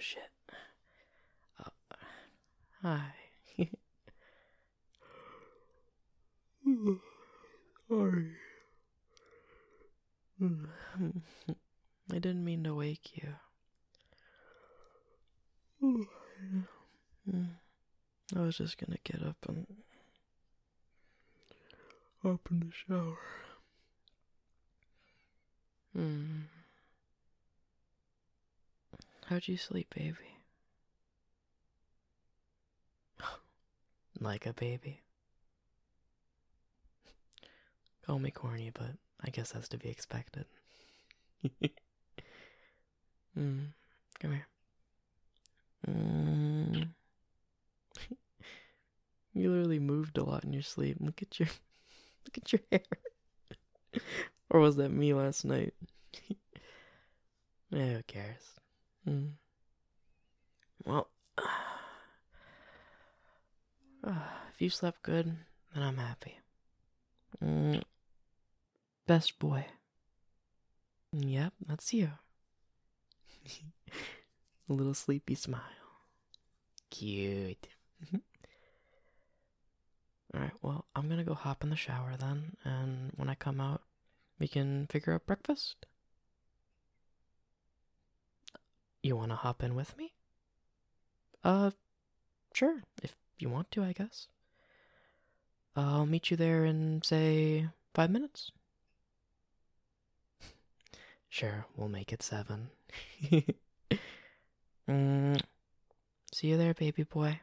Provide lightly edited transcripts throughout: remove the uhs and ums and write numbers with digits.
shit. Uh, Hi. Sorry. I didn't mean to wake you. I was just gonna get up and hop in the shower. How'd you sleep, baby? Like a baby. Call me corny, but I guess that's to be expected. Come here. You literally moved a lot in your sleep. Look at your hair. Or was that me last night? Yeah, who cares? Well, if you slept good, then I'm happy. Best boy. Yep, that's you. A little sleepy smile. Cute. Alright, well, I'm gonna go hop in the shower then, and when I come out, we can figure out breakfast. You wanna hop in with me? Sure, if you want to, I guess. I'll meet you there in, say, 5 minutes. Sure, we'll make it 7. See you there, baby boy.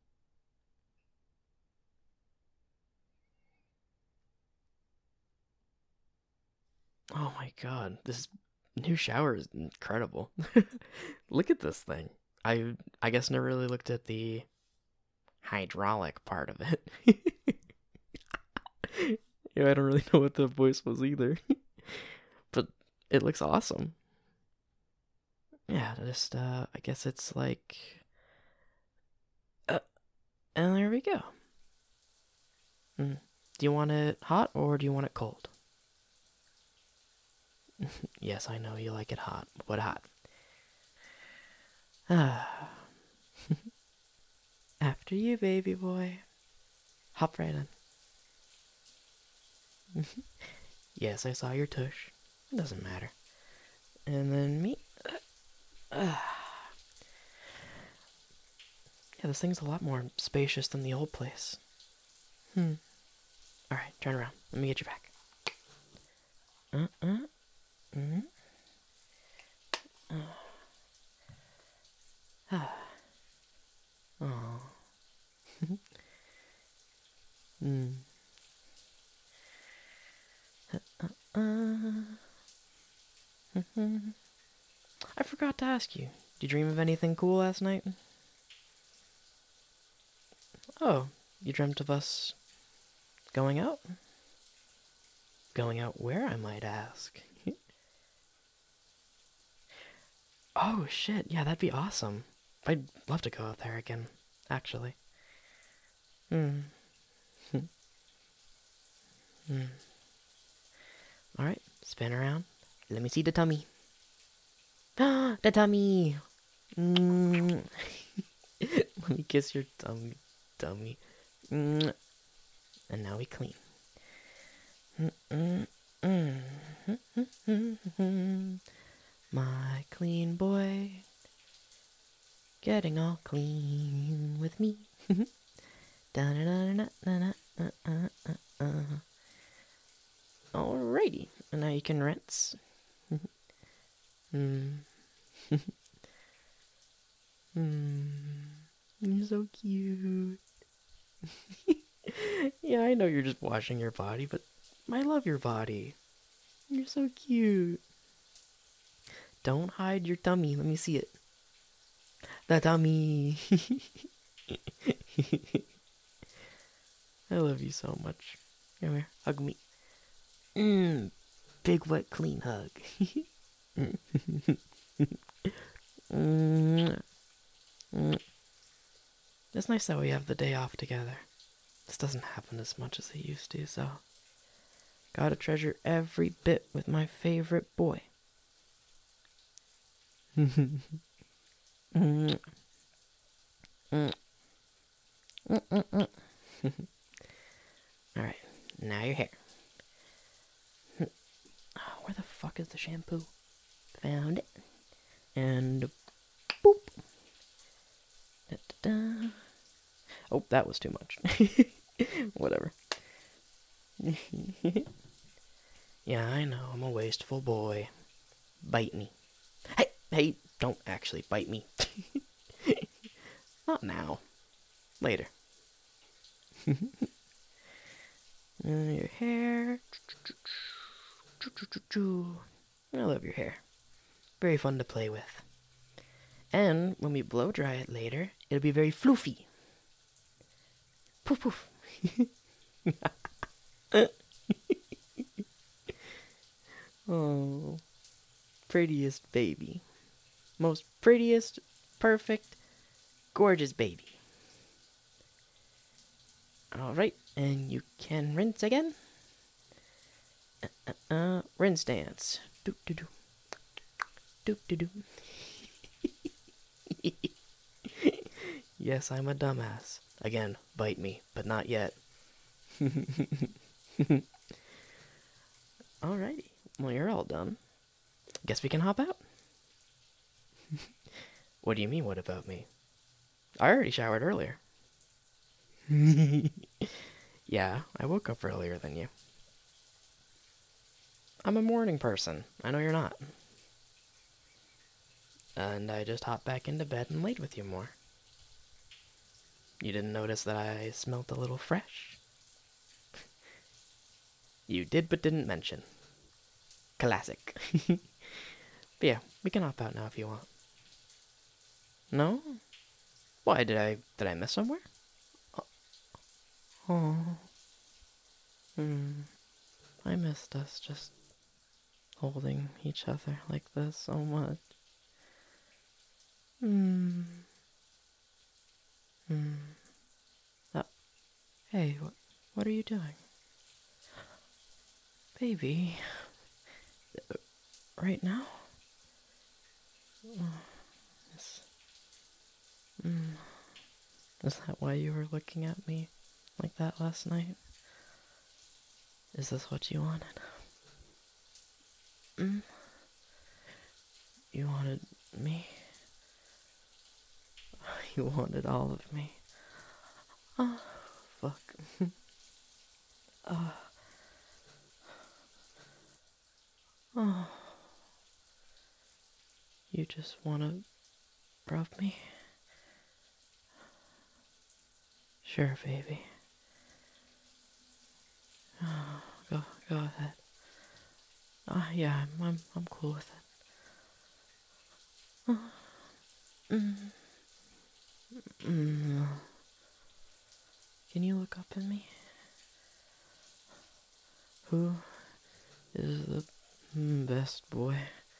Oh my god, this new shower is incredible. Look at this thing. I guess never really looked at the hydraulic part of it. Yeah, I don't really know what the voice was either. But it looks awesome. Yeah, just I guess it's like and there we go. Do you want it hot or do you want it cold? Yes, I know you like it hot. What hot? After you, baby boy. Hop right in. Yes, I saw your tush. It doesn't matter. And then me. Yeah, this thing's a lot more spacious than the old place. Alright, turn around. Let me get your back. Oh. I forgot to ask you. Did you dream of anything cool last night? Oh, you dreamt of us going out? Going out where, I might ask? Oh, shit. Yeah, that'd be awesome. I'd love to go out there again, actually. Alright, spin around. Let me see the tummy. The tummy! Let me kiss your tummy. And now we clean. My clean boy, getting all clean with me. Alrighty, and now you can rinse. You're so cute. Yeah, I know you're just washing your body, but I love your body. You're so cute. Don't hide your tummy. Let me see it. The tummy. I love you so much. Come here, hug me. Big wet clean hug. It's nice that we have the day off together. This doesn't happen as much as it used to, so gotta treasure every bit with my favorite boy. Mm, mm, mm, mm, mm. All right, now your hair. Oh, where the fuck is the shampoo? Found it. And boop. Da, da, da. Oh, that was too much. Whatever. Yeah, I know. I'm a wasteful boy. Bite me. Hey, hey, don't actually bite me. Not now. Later. Your hair. I love your hair. Very fun to play with. And when we blow dry it later, it'll be very floofy. Poof poof. Oh, prettiest baby. Most prettiest, perfect, gorgeous baby. Alright, and you can rinse again. Rinse dance. Do do do. Do do do. Yes, I'm a dumbass. Again, bite me, but not yet. Alrighty. Well, you're all done. Guess we can hop out. What do you mean, what about me? I already showered earlier. Yeah, I woke up earlier than you. I'm a morning person. I know you're not. And I just hopped back into bed and laid with you more. You didn't notice that I smelt a little fresh? You did but didn't mention. Classic. But yeah, we can hop out now if you want. No? Why, did I miss somewhere? Oh. I missed us just holding each other like this so much. Oh, hey, what are you doing? Baby, right now? Is, is that why you were looking at me like that last night? Is this what you wanted? You wanted me? You wanted all of me? Oh, fuck. Oh. You just wanna rub me? Sure, baby. Oh, go ahead. Yeah, I'm cool with it. Can you look up at me? Who is the best boy?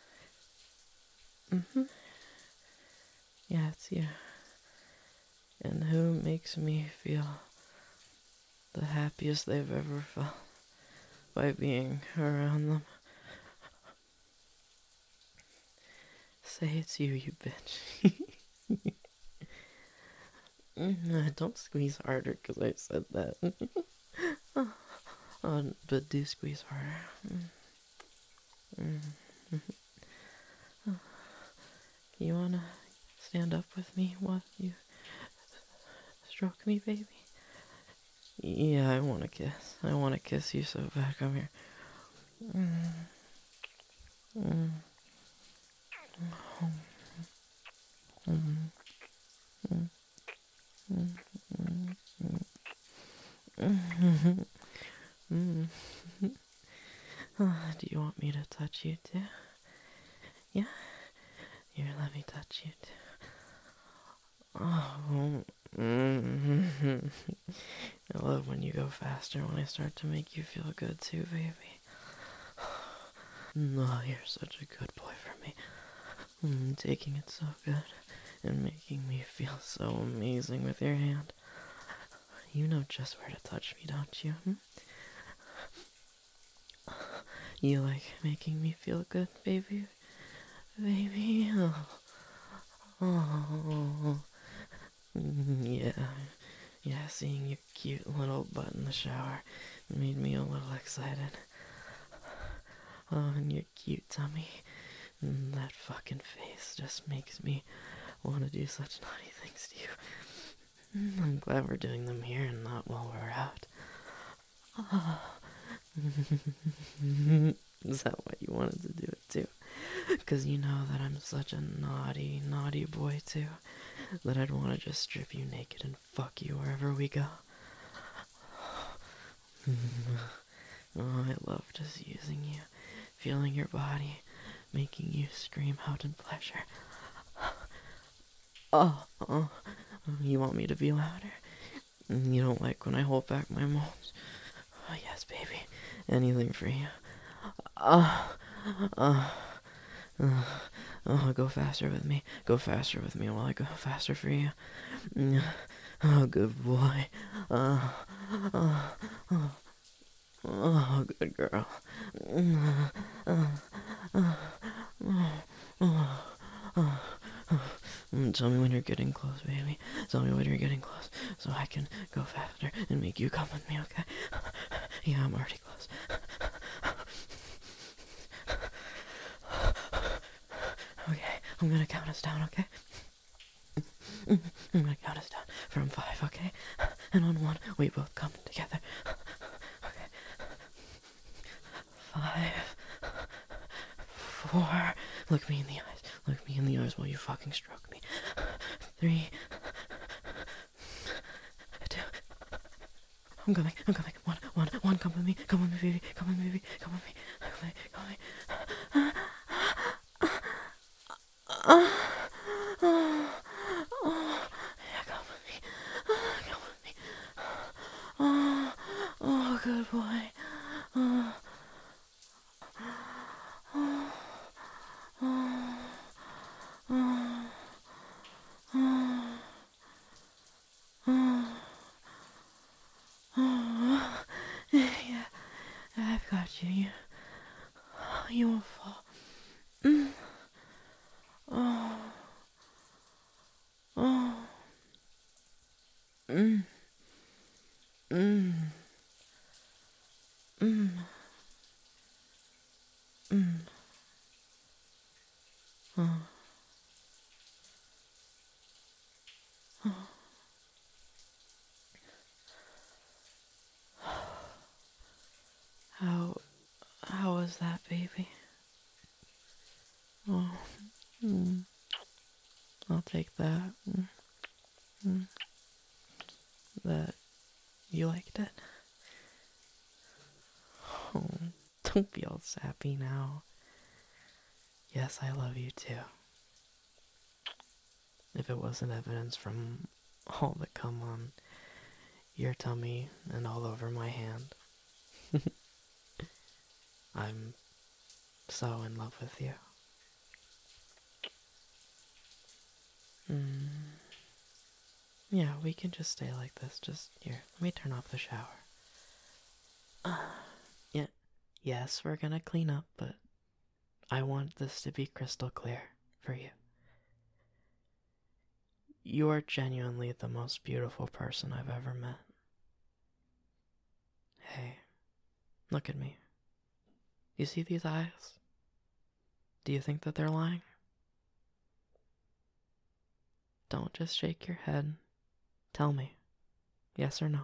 Yeah, it's you. And who makes me feel the happiest they've ever felt by being around them? Say it's you, you bitch. Don't squeeze harder because I said that. But do squeeze harder. You wanna stand up with me while you stroke me, baby? Yeah, I wanna kiss. I wanna kiss you so bad. Come here. Do you want me to touch you too? Yeah? Here, let me touch you too. Oh, I love when you go faster when I start to make you feel good too, baby. Oh, you're such a good boy for me. Taking it so good and making me feel so amazing with your hand. You know just where to touch me, don't you? You like making me feel good, baby? Baby? Oh, yeah. Yeah, seeing your cute little butt in the shower made me a little excited. Oh, and your cute tummy. And that fucking face just makes me want to do such naughty things to you. I'm glad we're doing them here and not while we're out. Oh. Is that why you wanted to do it too? Because you know that I'm such a naughty, naughty boy too, that I'd want to just strip you naked and fuck you wherever we go. Oh, I love just using you, feeling your body, making you scream out in pleasure. Oh, you want me to be louder? You don't like when I hold back my moans? Oh, yes, baby. Anything for you. Go faster with me. Go faster with me while I go faster for you. Oh, good boy. Oh, good girl. Tell me when you're getting close, baby. Tell me when you're getting close so I can go faster and make you come with me, okay? Yeah, I'm already close. Okay, I'm gonna count us down, okay? I'm gonna count us down from 5, okay? And on 1, we both come together. Okay. 5, 4, look me in the eyes. Look me in the eyes while you fucking stroke me. 3, 2, I'm coming. 1, come with me, baby, come with me, baby, come with me, come with me. Yeah, come with me. Come with me. Oh, good boy. Yeah, I've got you. You won't fall. Oh. Mm. Mm. Mm. Mm. Oh. Oh. How was that, baby? Oh. Mm. I'll take that. That you liked it? Oh, don't be all sappy now. Yes, I love you too. If it wasn't evidence from all the cum on your tummy and all over my hand, I'm so in love with you. Yeah, we can just stay like this. Just here, let me turn off the shower. Yeah, yes, we're gonna clean up, but I want this to be crystal clear for you. You are genuinely the most beautiful person I've ever met. Hey, look at me. You see these eyes? Do you think that they're lying? Don't just shake your head. Tell me, yes or no.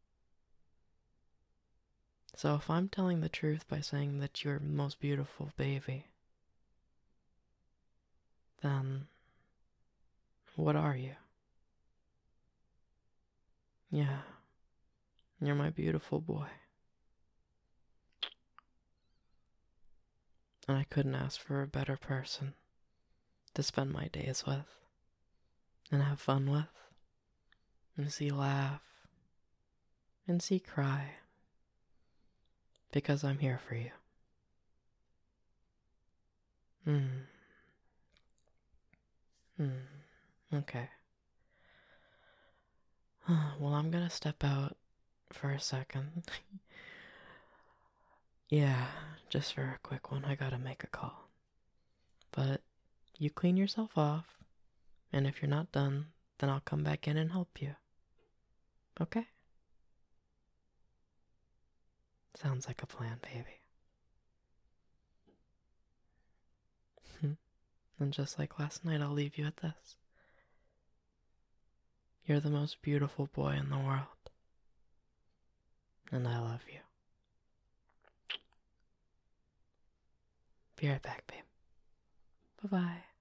So if I'm telling the truth by saying that you're the most beautiful baby, then what are you? Yeah, you're my beautiful boy. And I couldn't ask for a better person to spend my days with, and have fun with, and see laugh, and see cry, because I'm here for you. Okay. Well, I'm gonna step out for a second. Yeah, just for a quick one, I gotta make a call. But you clean yourself off, And if you're not done, then I'll come back in and help you. Okay? Sounds like a plan, baby. And just like last night, I'll leave you at this. You're the most beautiful boy in the world. And I love you. Be right back, babe. Bye-bye.